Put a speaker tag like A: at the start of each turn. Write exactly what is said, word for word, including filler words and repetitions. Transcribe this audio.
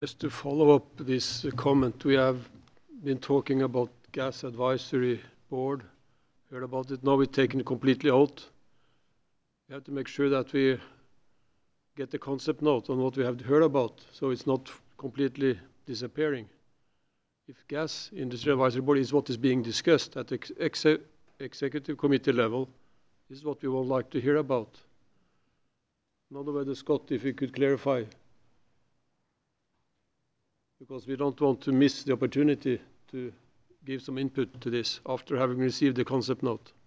A: Just to follow up this comment, we have been talking about gas advisory board, heard about it. Now we're taking it completely out. We have to make sure that we get the concept note on what we have heard about, so it's not completely disappearing. If gas industry advisory board is what is being discussed at the ex executive committee level, this is what we would like to hear about. Another way, Scott, if you could clarify, because we don't want to miss the opportunity to give some input to this after having received the concept note.